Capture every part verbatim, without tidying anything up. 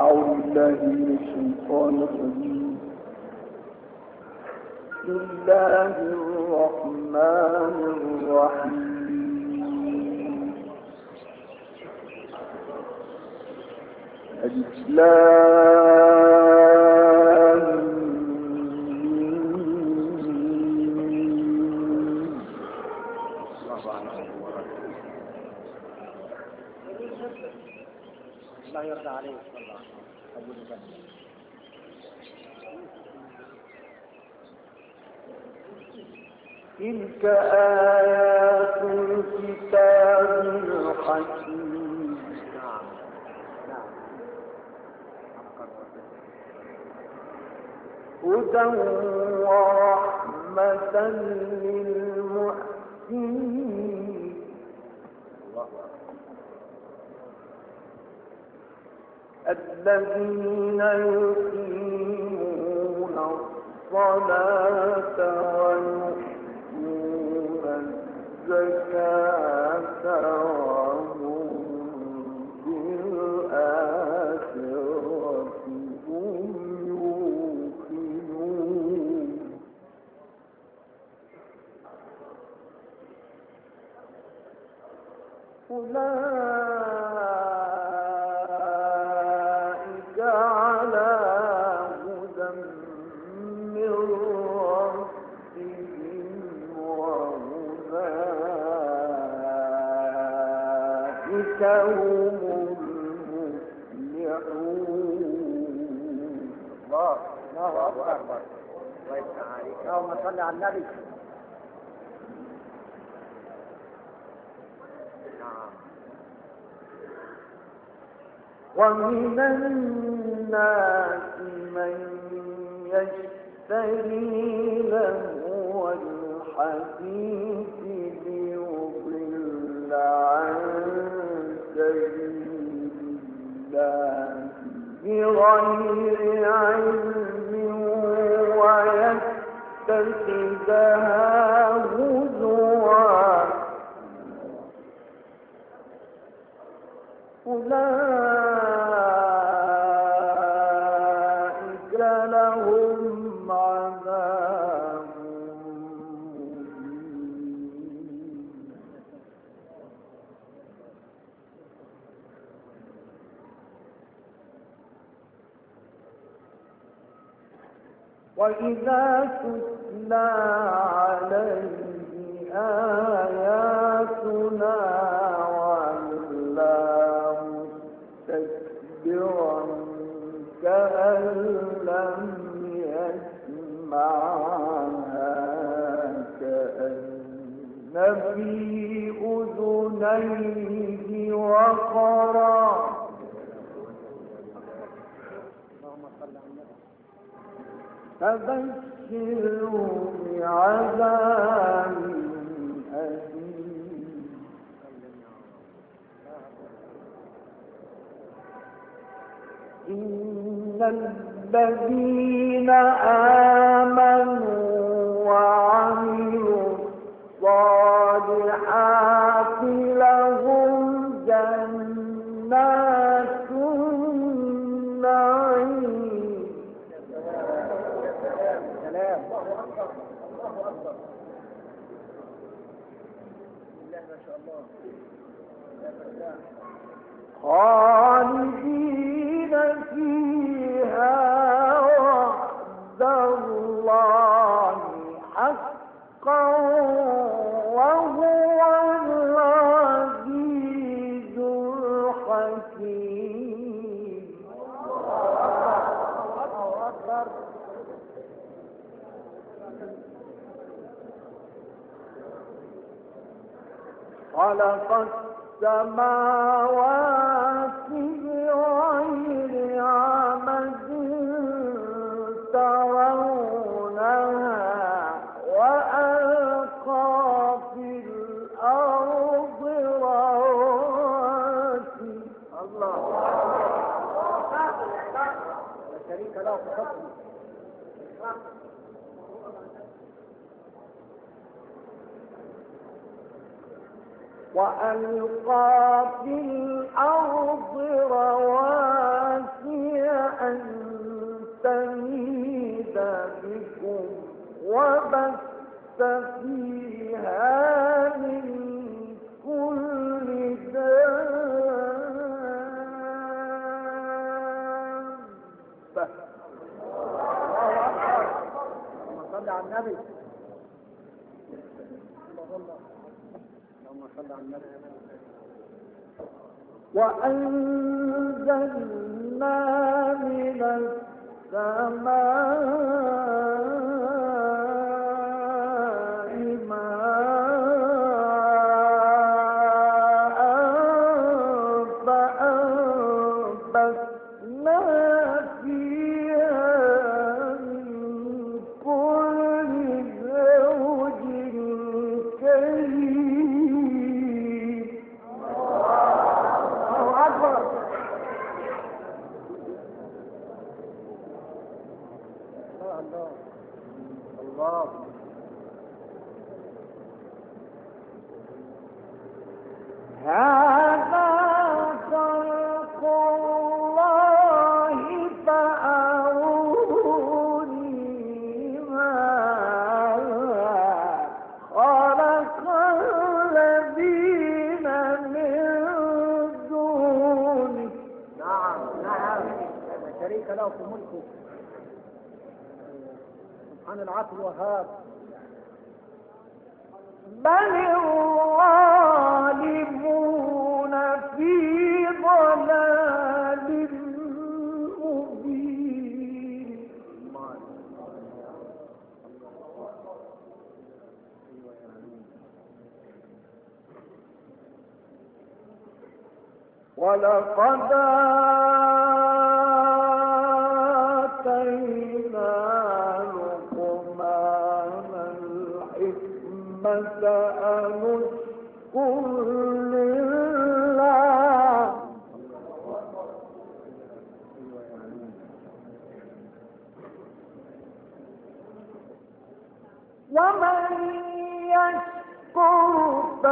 أعوذ بالله من الشيطان الرجيم. بسم الله الرحمن الرحيم. الإسلام الله يرضى عليك والله. تلك آيات الكتاب الحكيم. هدى ورحمة للمحسنين. الذين يقيمون الصلاة ويؤتون الزكاة وهم بالآخرة هم يوقنون. أولئك على هدى من ربهم وأولئك هم المفلحون. الله الله أكبر. اللهم صل على النبي. ومن الناس من يشتري لهو الحديث ليضل عن سبيل الله بغير علم ويتخذها هزوا. أولئك لهم عذاب مهين. وإذا تتلى عليه آياتنا كأن لم يسمعها كأن في أذنيه وقرا. فبشره بعذاب أليم. إن الذين آمنوا وعملوا الصالحات لهم جنات النعيم. سلام. خالدين فيها وعد الله حقا وهو العزيز الحكيم. خلق السماوات بغير عمد ترونها وألقى في الأرض رواسي. الله لا شريك له في حكمه. وألقى في الأرض رواسي النبي. اللهم صل على النبي. وأنزلنا من السماء ماء فأنبتنا فيها من كل زوج كريم. الله أكبر. الله الله. هذا خلق الله فأروني ماذا خلق الذين من دونه. نعم نعم، لا شريك له في ملكه، سبحان العاقل الوهاب. بل الظالمون في ضلال مبين. ولقد آتينا لقمان الحكمة أن اشكر لله. ومن يشكر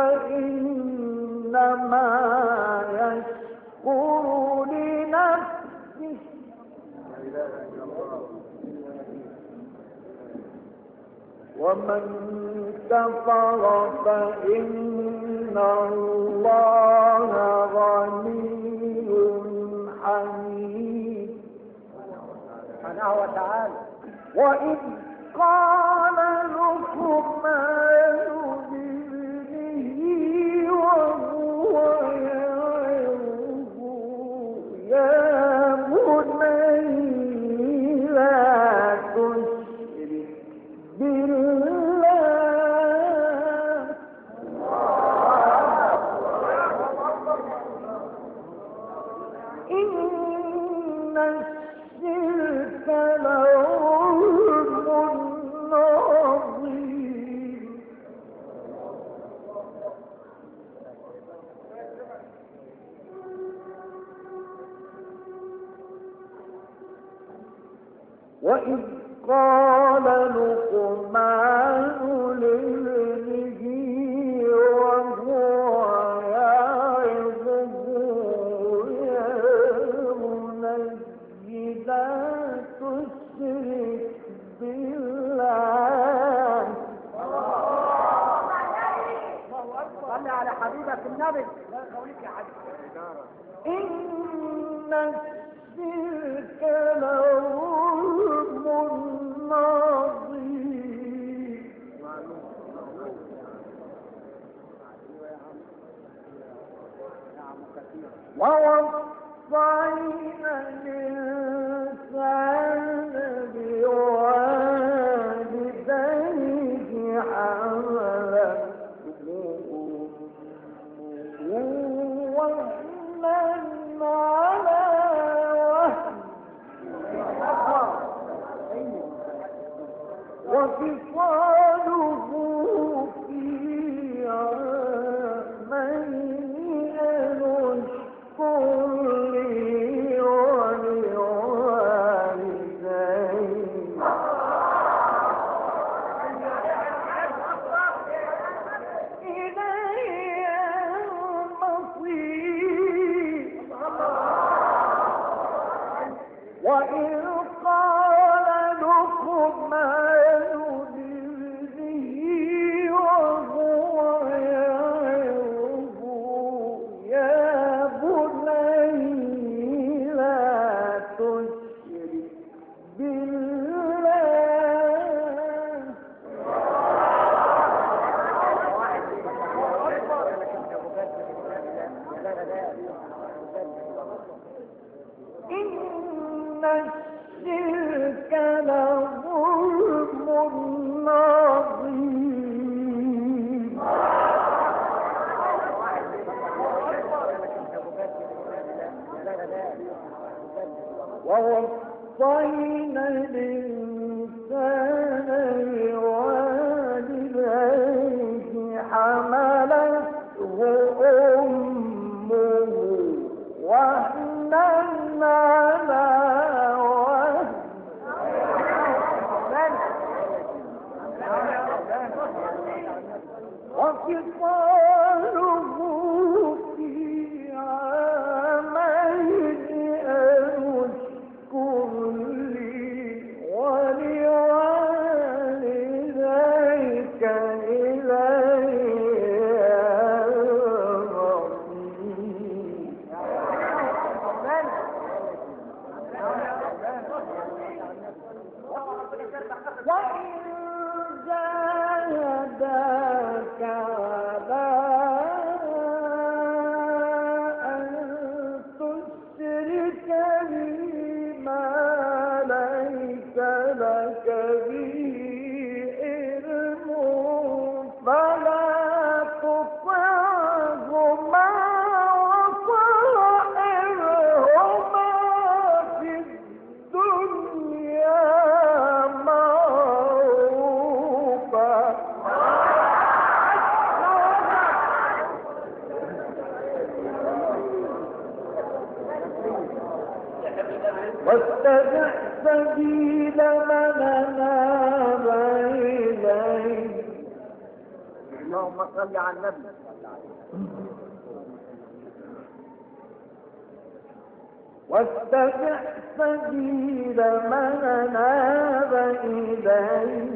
فإنما يشكر لنفسه ومن كفر فإن الله غني حميد سبحانه وتعالى. وإذ قال لقمان لابنه وهو يعظه يا بني لا تشرك بالله إن الشرك لظلم عظيم. وإذ قال لقمان لابنه وهو يعظه يا بني لا تشرك بالله. صل على حبيبك النبي. لا قولك يا حبيبي. إن الشرك لظلم عظيم. ووصينا الإنسان بوالديه حملته أمه وهنا على وهن وفصاله في عامين أن اشكر لي ولوالديك إلي المصير. وإذ قال لقمان لابنه وهو يعظه يا بني لا تشرك بالله ووصينا الإنسان بوالديه حملته أمه وهنا على وهن وفصاله في عامين أن اشكر لي ولوالديك إلي وإن جاهداك على أن تشرك بي ما ليس لك به علم فلا تطعهما وصاحبهما في الدنيا معروفا واتبع سبيل من أناب إليه. اللهم صل على النبي. واتبع سبيل من أناب إليه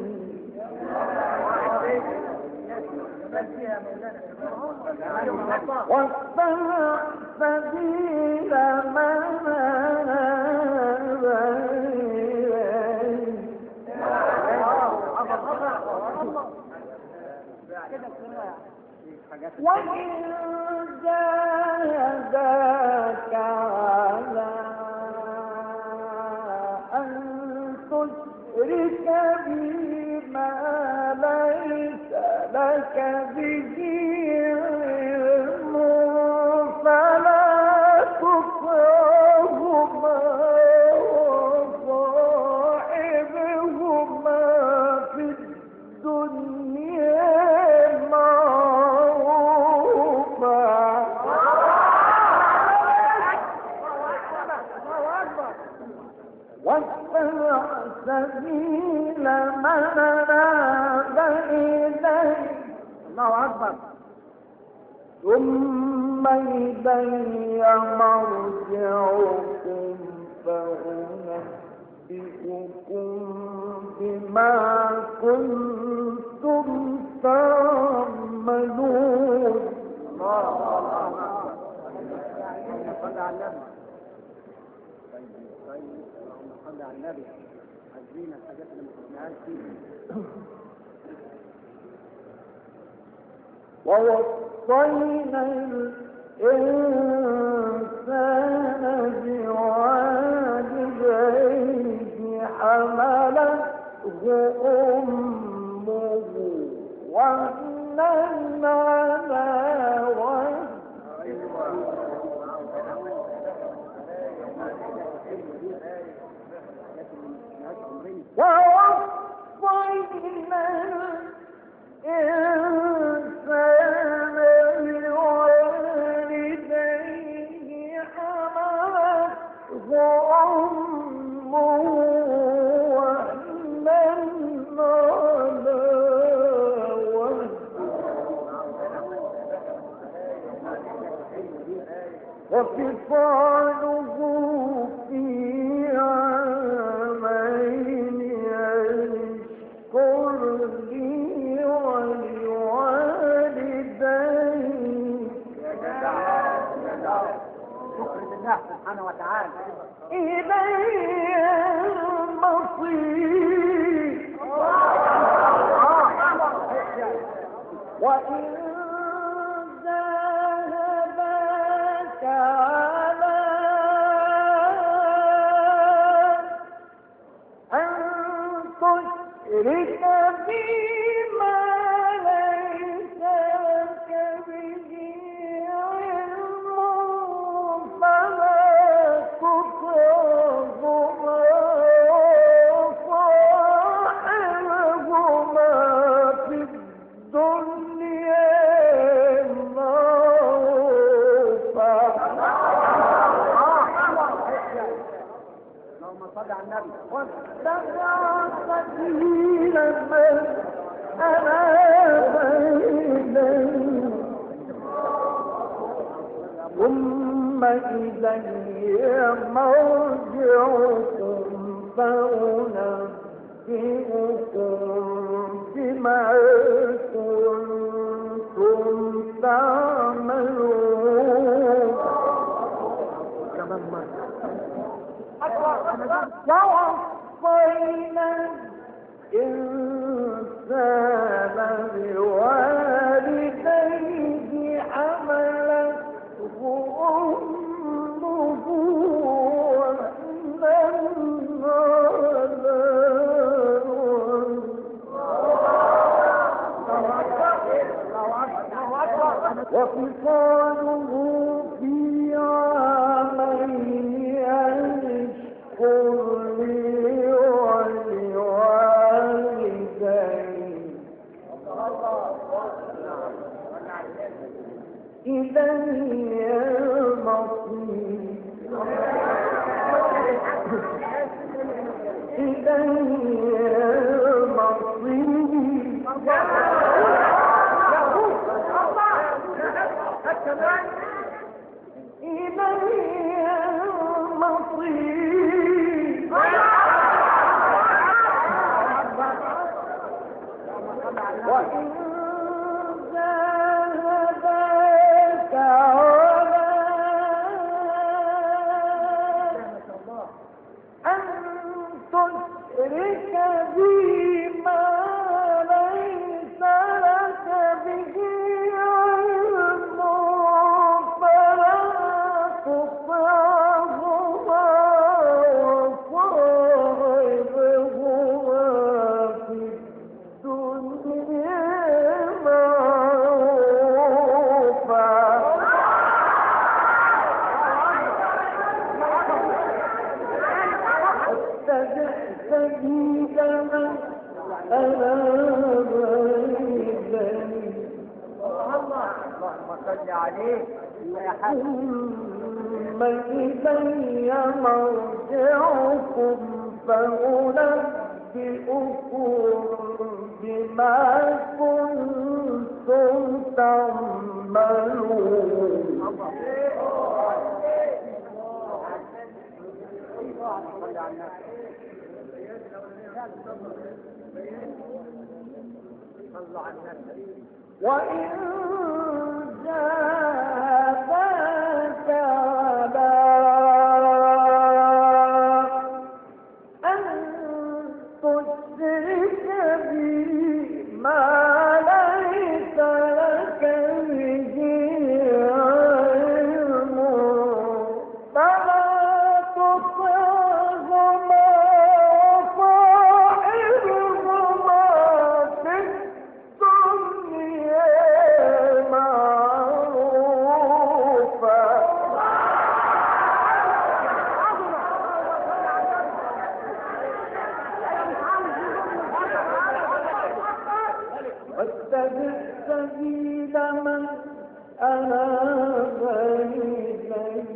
واتبع سبيل من أناب إليه وإن جاهداك على أن تشرك بي ما ليس لك به علم فلا تطعهما وصاحبهما في الدنيا معروفا واتبع سبيل من أناب إليه. الله أكبر. ثم إلي مرجعكم فأنبئكم بما كنتم تعملون. الله أكبر. اللهم صل على النبي. طيب طيب اللهم صل على النبي. عايزين الحاجات اللي ما قلناهاش دي. ووصينا الإنسان بوالديه حملته أمه وهنا على وهن ووصينا الإنسان بوالديه حملته أمه وهنا على وهن وفصاله في عامين أن اشكر لي ولوالديك شكر لله سبحانه وتعالى. إلي المصير وإن جاهداك على أن تشرك بي ما ليس لك به علم فلا تطعهما اللهم صل على النبي. واتبع سبيل من أناب إليه ثم إلي مرجعكم فأنبئكم بما كنتم تعملون. كمان مرة. ووصينا الإنسان بوالديه حملته أمه وهنا على وفصاله في عامين أن اشكر لي ولوالديك إلي المصير إلي وإن جاهداك على أن تشرك بي ما ليس لك به علم فلا تطعهما وصاحبهما في الدنيا معروفا. واتبع سبيل من أناب إليه اللهم صل عليه يا حبيبي. ثم إلي مرجعكم فأنبئكم بما كنتم تعملون. صل على النبي. صل على النبي. وإن جاءك على أن تشرك بي ما ليس لك به علم فلا تطعهما وصاحبهما في الدنيا معروفا. واتبع سبيل من أناب إليه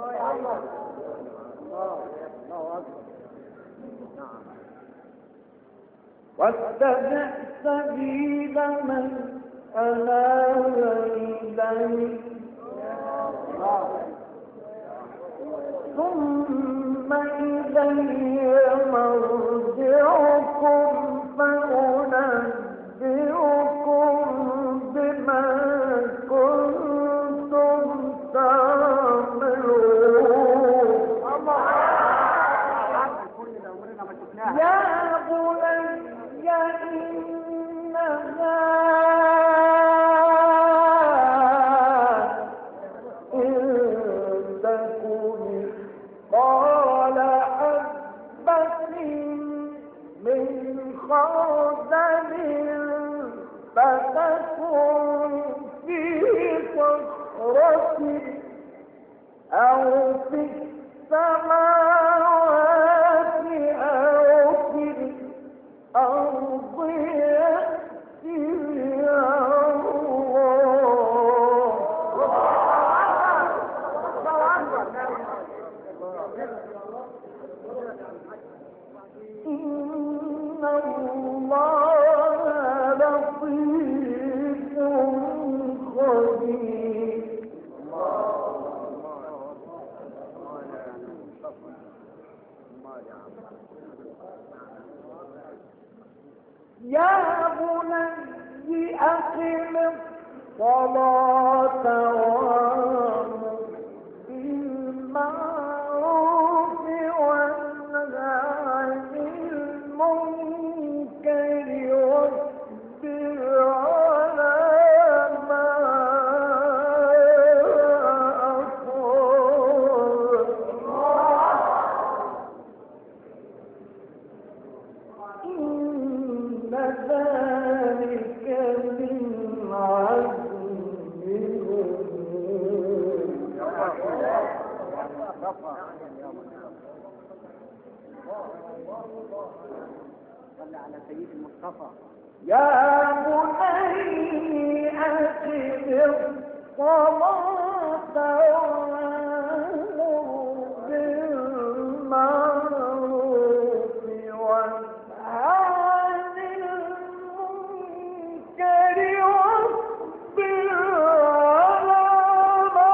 واتبع سبيل من أناب إليه ثم إلي مرجعكم فأنبئكم بما كنتم تعملون. يا بني إنها إن تكن قال حبة من خردل فتكن في صخرة أو في السماوات أو في الأرض يأتي الله. إن الله لطيف خبير. يا بني أقم الصلاة وأمر بالمعروف وانه عن المنكر واصبر على ما أصابك. إن ذلك من عزم الأمور. صلى على سيد المصطفى. يا بني أقم الصلاة وأمر بالمعروف وانه عن المنكر واصبر على ما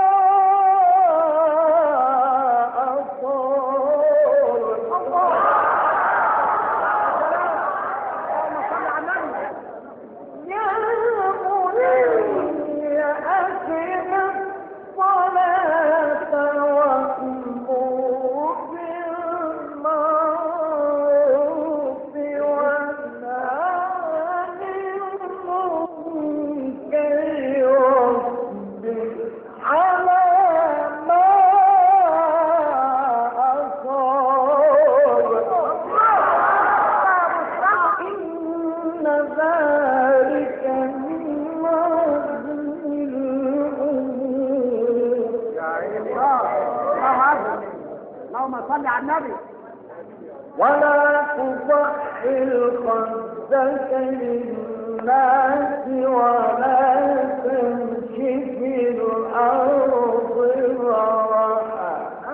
صل على النبي. ولا تضحل خدك للناس ولا تمش في الأرض مرحا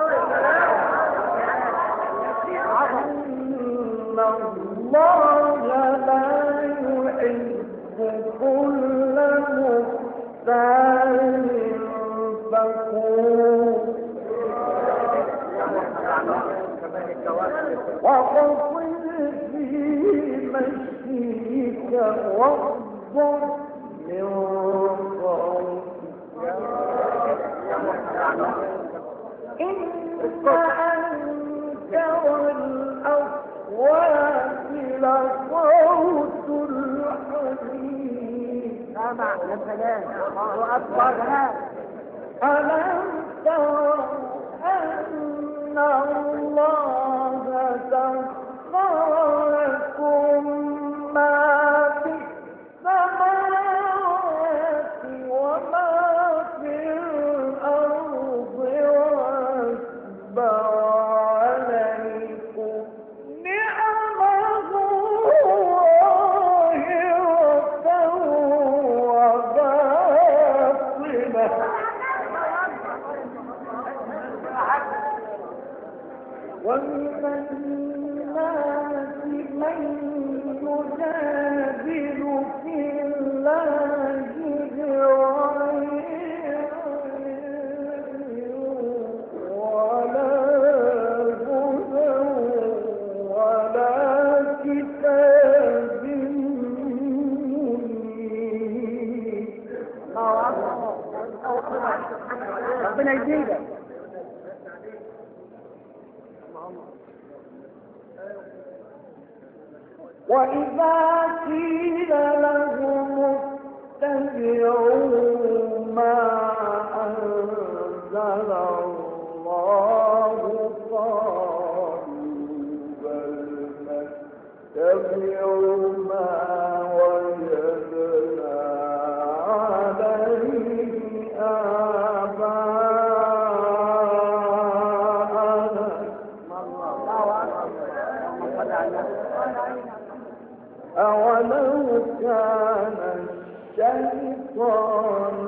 إن الله لا يحب كل مختال فخور. وقصد في مشيك واغضب من صوتك إن أنكر الأصوات لصوت الحميد. سامع يا سلام. الله أكبر. ألم تر أن الله سخر لكم ما في السماوات وما في الأرض وأسبغ عليكم نعمه ظاهرة وباطنة ومن الناس من يجادل في الله بغير ولا هدى ولا كتاب منير. ربنا يزيدك. وإذا قيل لهم اتبعوا ما أنزل الله قالوا بل نتبع ما وجدنا عليه آباءنا. أولو كان الشيطان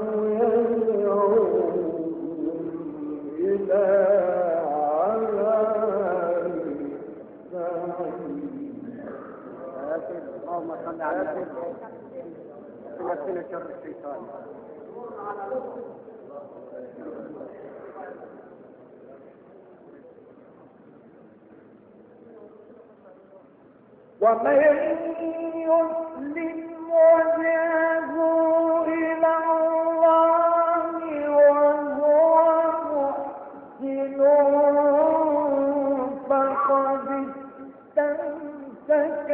يدعوهم إلى عذاب اللهم صل على النبي. نفسنا شر الشيطان. ومن يسلم وجهه إلى الله وهو محسن فقد استمسك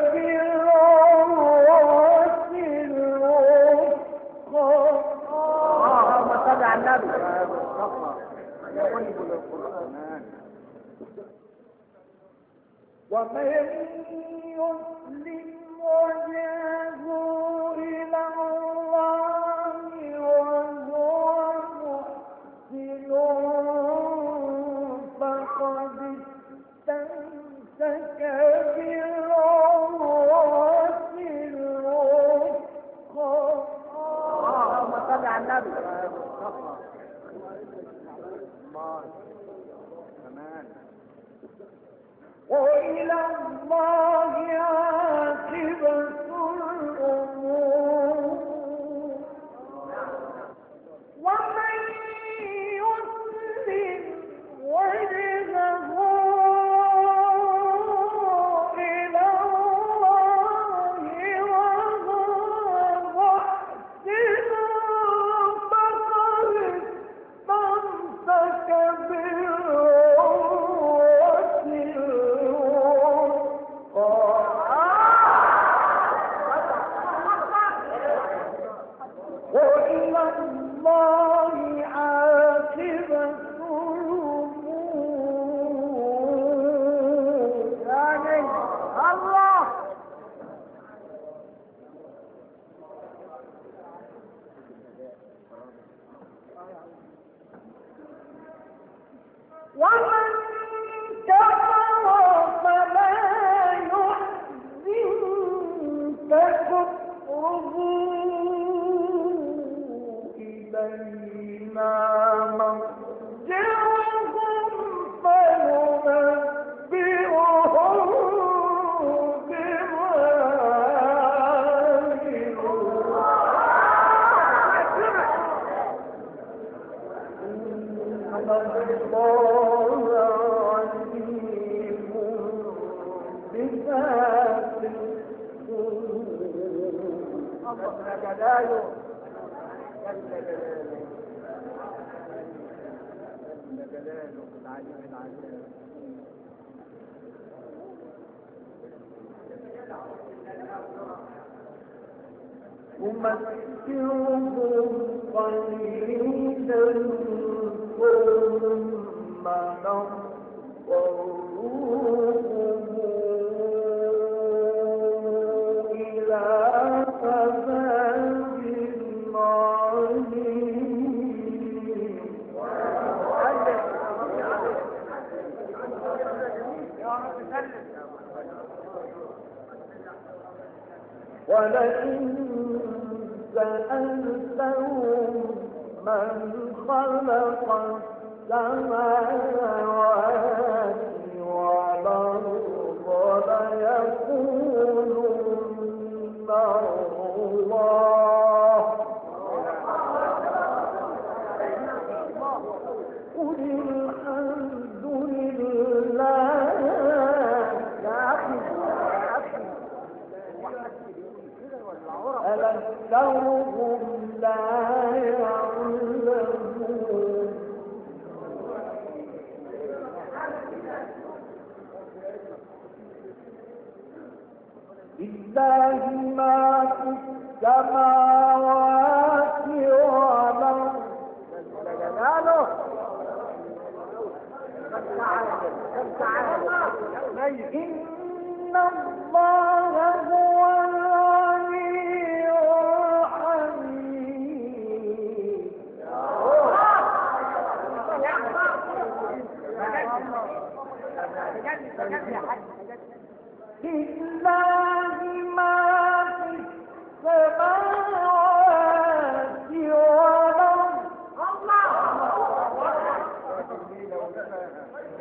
بالعروة الوثقى. اللهم صل على النبي. يقلب القرآن. ومن يسلم وجهه إلى الله وهو محسن فقد استمسك بالعروة الوثقى. اللهم صل على النبي. وإلى الله عاقبة الأمور. ومن يسلم وجهه إلى الله وهو محسن فقد استمسك بالعروة الوثقى. وإلى الله عاقبة الأمور. آمين. الله. ومن كفر فلا يحزنك كفره إلينا مرجعهم فننبئهم بما عملوا. إن الله عليم بذات الصدور. جلاله. نمتعهم قليلا ثم نضطرهم إلى عذاب عليم. ولئن سألتهم من خلق السماوات والأرض ليقولن الله. قل الحمد لله. ألستهم لا يعلمون. لله ما في السماوات والأرض. جلاله. إن الله هو الغني الحميد. لله ما في السماوات والأرض.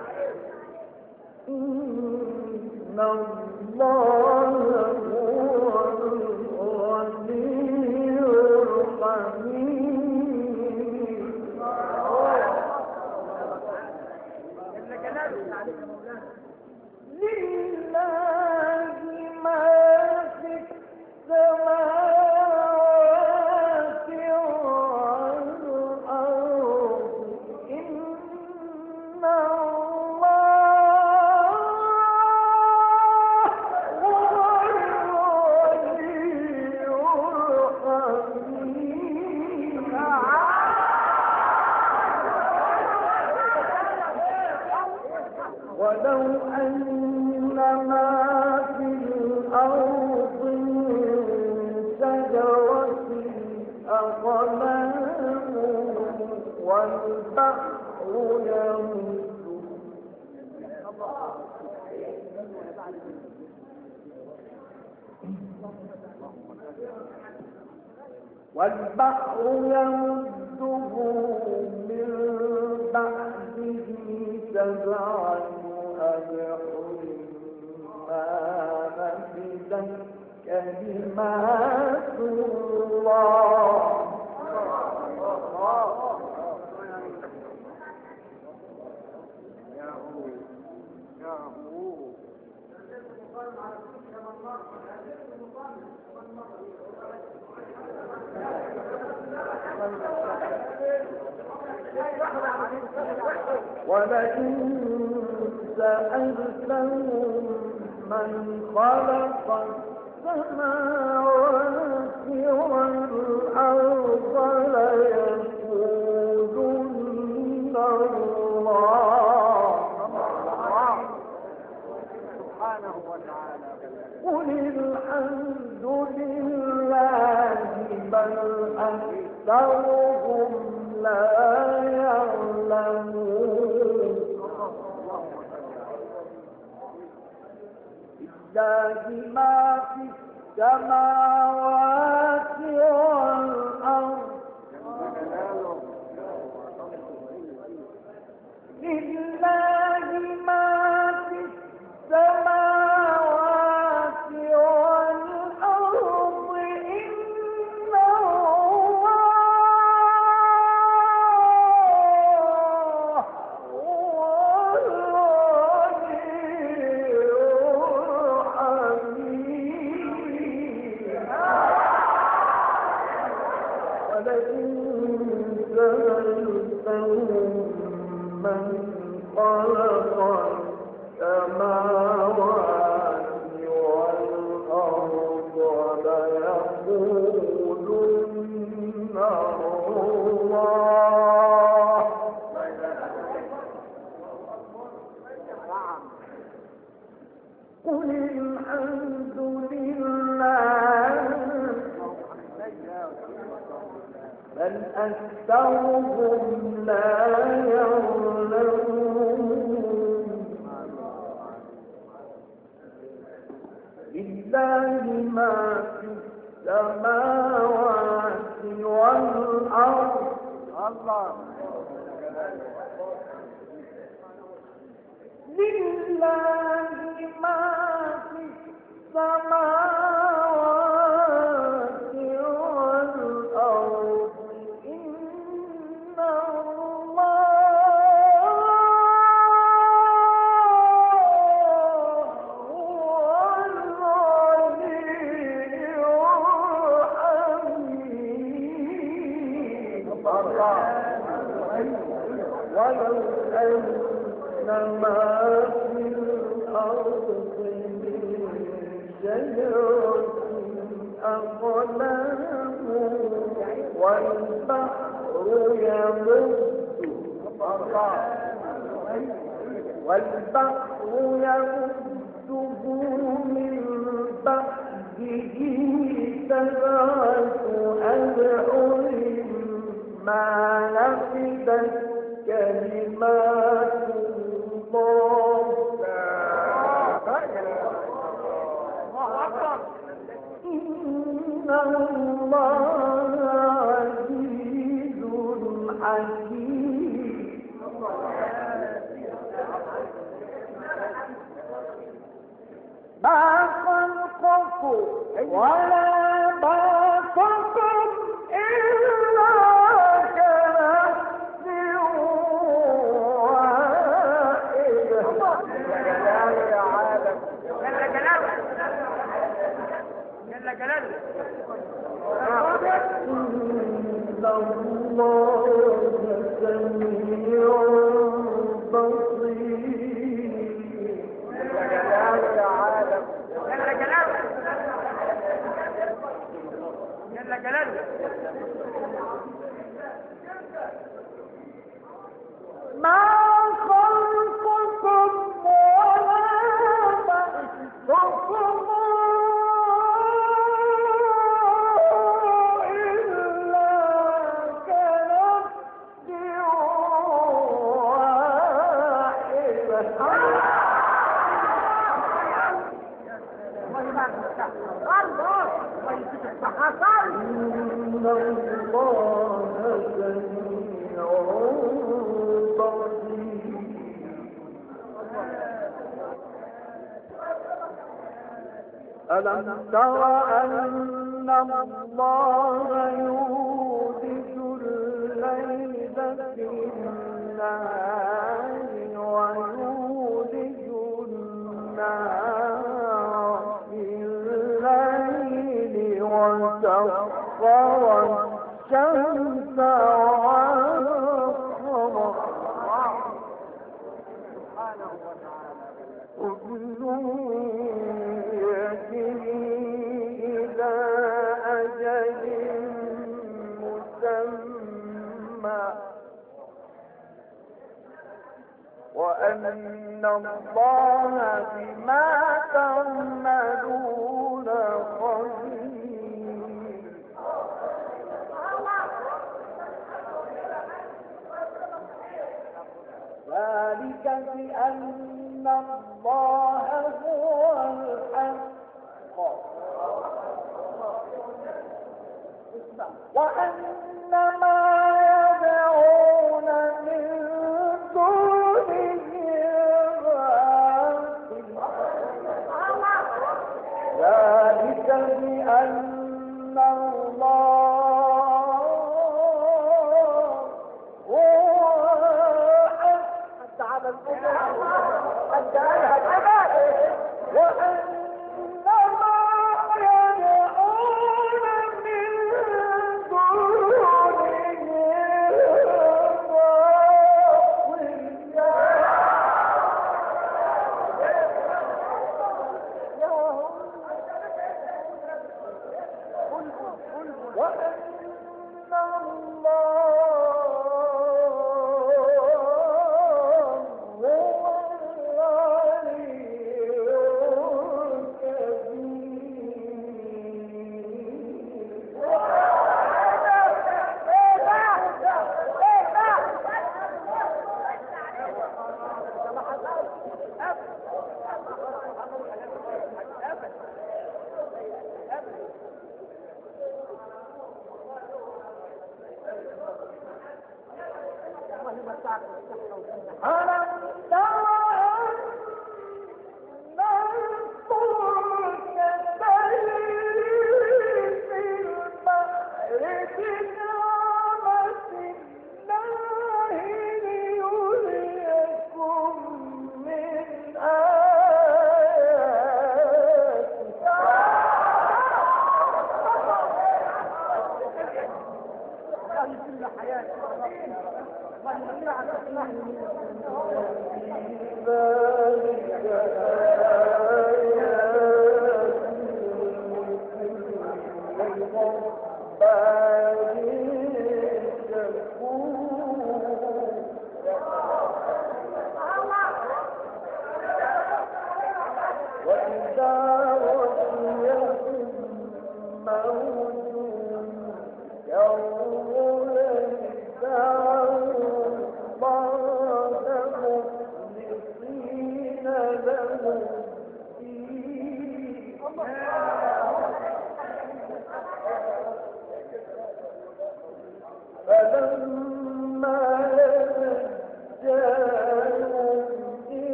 إن الله هو لله ما في السماوات والأرض إن الله هو الغني الحميد. ولو أن ما في الأرض من شجرة أقلام والبحر يمده والبحر يمده من بعده سبعة أبحر ما نفدت كلمات الله. ولئن سألتهم من خلق السماوات والأرض ليقولن الله سبحانه وتعالى. قل الحمد لله بل أكثرهم لا يعلمون. لله ما في السماوات والأرض لله ما في السماوات والأرض إن الله هو الغني الحميد. ولئن سألتهم من خلق السماوات والأرض ليقولن الله قل الحمد لله بل أكثرهم لا يعلمون. لله ما في السماوات والأرض الله لله ما في السماوات والأرض إن ولو أن ما في الأرض من شجرة أقلام والبحر يمده والبحر يمده من بعده سبعة أبحر ما نفدت كلمات الله. إن الله عزيز حكيم. ما خلقكم ولا بعثكم إلا كنفس واحدة ألم تر أن الله يولج الليل في النهار ويولج النهار في الليل وسخر الشمس والقمر كل إلى أجل مسمى وأن الله بما تعملون خبير. ذلك بأن الله هو الحق وأن ما يدعون من دونه الباطل. ذلك بأن الله هو الحق على الكفر وأن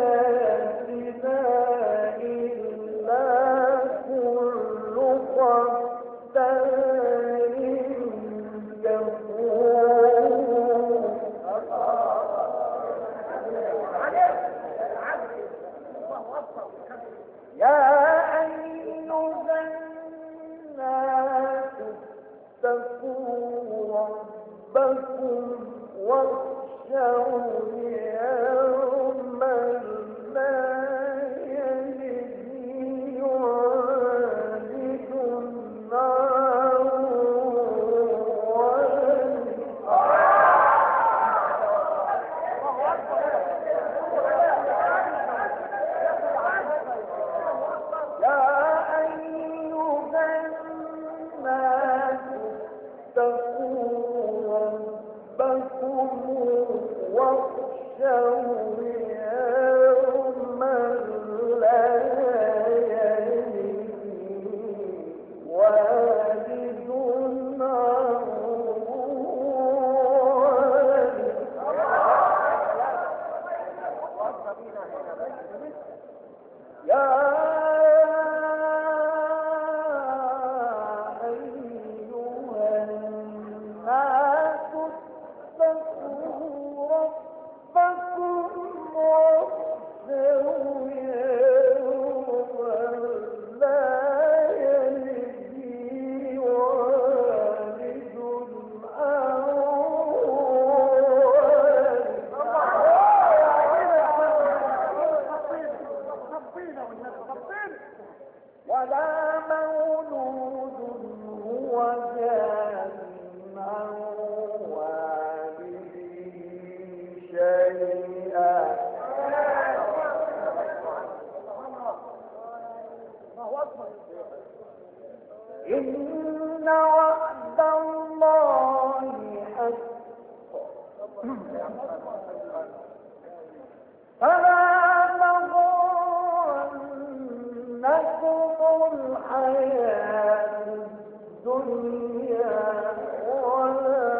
وما يا أيها الناس اتقوا ربكم واخشوا يوما لا يجزي والد عن ولا مولود هو جاز عن والده شيئا إن وعد الله حق فلا تغرنكم الحياة الدنيا ولا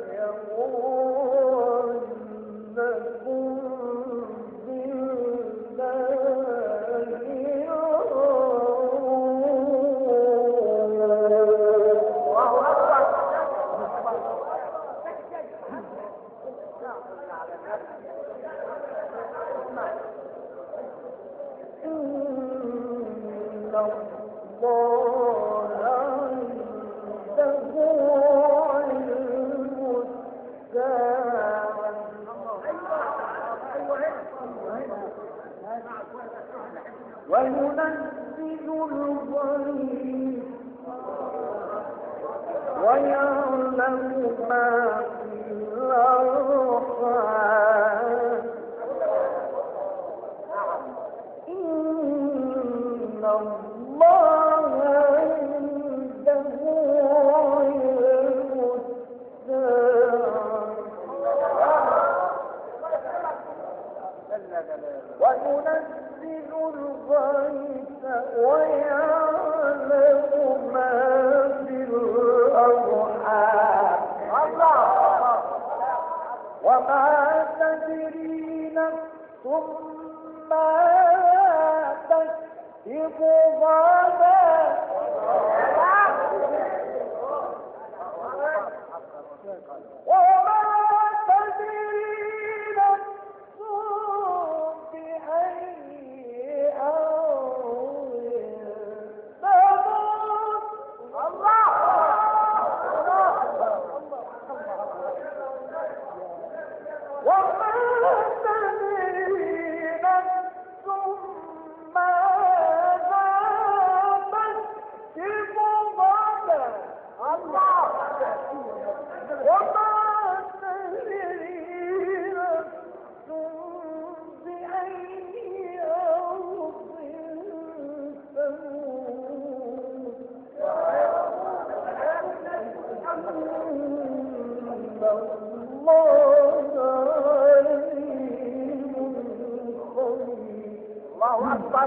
يغرنكم وينزل الغيث ويعلم ما في الأرحام إن الله عنده علم الساعة وينزل الغيث ويعلم ما في الأرحام وما تدري نفس ماذا تكسب غدا وما تدري نفس بأي أرض تموت الله وما تدري نفس ماذا تكسب غدا الله وما تدري نفس بأي أرض تموت الله أكبر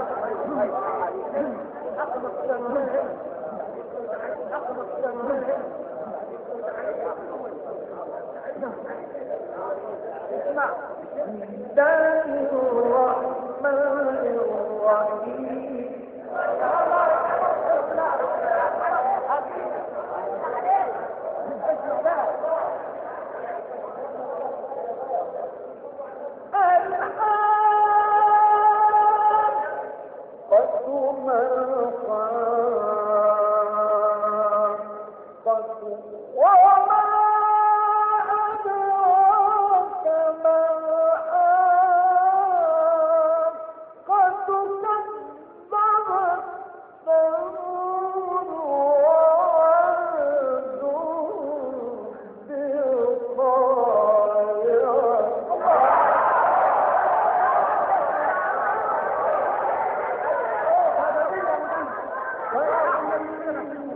اسمع الله الرحمن الرحيم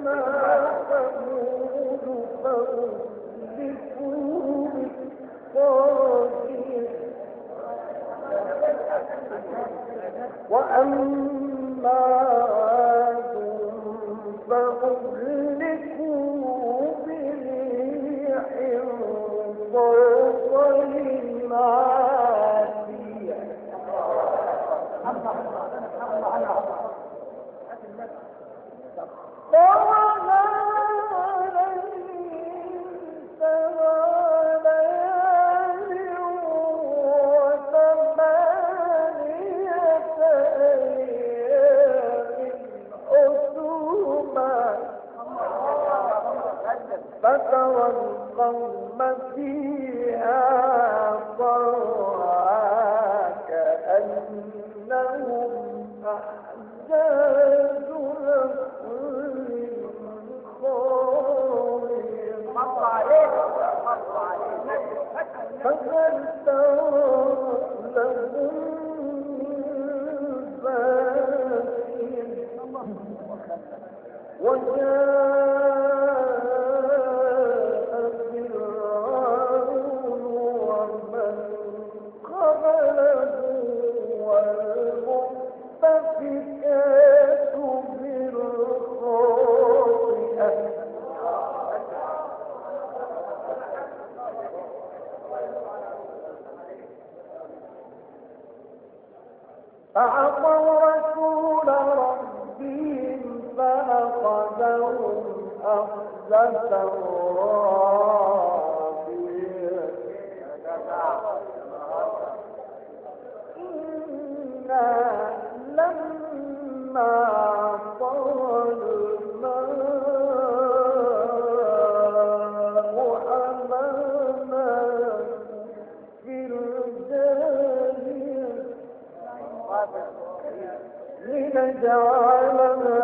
وأما عاد فأهلكوا بريح صرصر عاتية سخرها عليهم سبع ليال وثمانية أيام حسوما فترى القوم فيها صرعى كأنهم أحجاج نخل خاوية فهل ترى لهم من باقين وجاء فرعون ومن قبله والمؤتفكات بالخاطئة فعصوا رسول ربهم فأخذهم أخذة رابية إنا لما طال الماء حملنا في الجارية لنجعلها